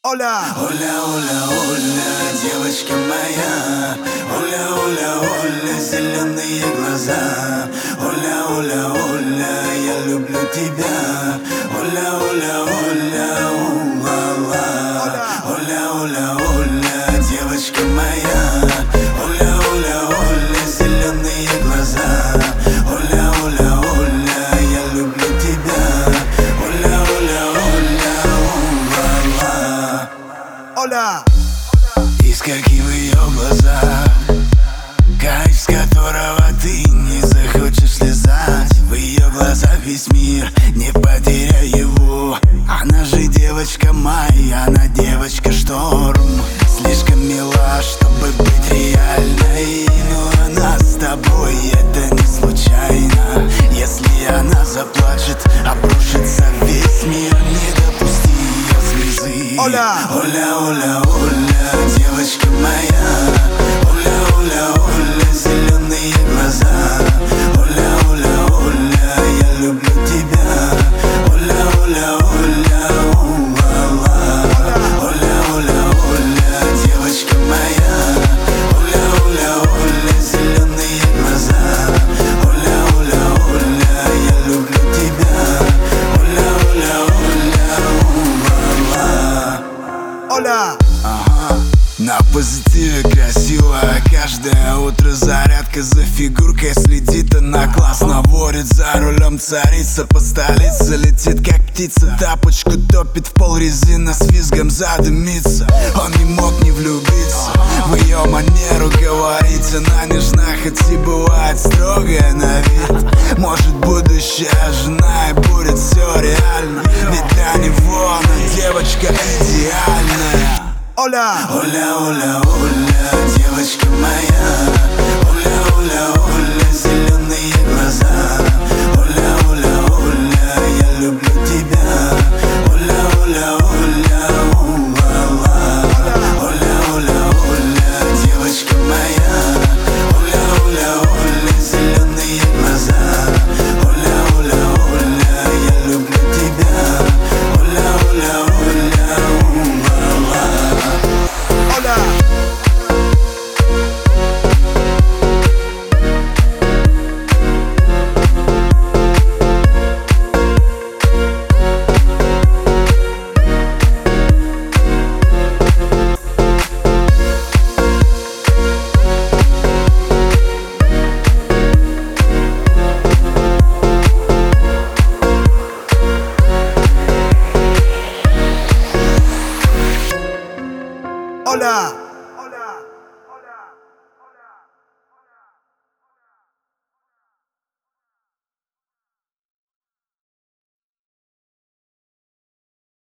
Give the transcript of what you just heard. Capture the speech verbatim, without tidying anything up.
Оля! Оля, Оля, Оля, девочка моя. Оля, Оля, Оля, зеленые глаза. Оля, Оля, Оля, я люблю тебя. Оля, Оля, Оля, у-ла-ла. Оля, Оля, Оля, девочка моя. Оля, Оля, Оля, зеленые глаза. Оля, Оля, Оля, я люблю тебя. Оля, Оля, Оля, у-ла-ла. Оля! Искорки в ее глазах, кайф, с которого ты не захочешь слезать. В ее глазах весь мир, не потеряй его. Она же девочка моя, она девочка шторм. Слишком мила, чтобы быть реальной, но она с тобой, это не случайно. Если она заплачет, обрушится весь мир. Не допусти ее слезы. Оля! Оля, Оля, Оля, девочка моя. Оля, Оля, Оля, зеленые глаза. Оля, Оля, Оля, я люблю тебя. Оля, Оля, Оля, у-ла-ла. Оля, Оля, Оля, девочка моя. Оля, Оля, Оля, зеленые глаза. Оля, Оля, Оля, я люблю тебя. Оля, Оля, Оля, у-ла-ла. Оля! Ага. На позитиве красиво, каждое утро зарядка. За фигуркой следит она классно, ворит за рулем царица. По столице летит как птица, тапочку топит в пол, резина с визгом задымится. Он не мог не влюбиться в ее манеру говорить. Она нежна, хоть и бывает строгая на вид. Может, будущая жена и будет все реально, ведь для него она девочка идеальная. Оля! Оля, Оля, Оля, девочка моя. Оля, Оля, Оля, зеленые глаза. Оля, Оля, Оля, я люблю тебя. Оля, Оля, Оля, у-ла-ла. Оля, Оля, Оля, девочка моя. Оля, Оля, Оля, зеленые глаза. Оля, Оля, Оля, я люблю тебя. Оля, Оля, Оля, у-ла-ла. Оля! Ola!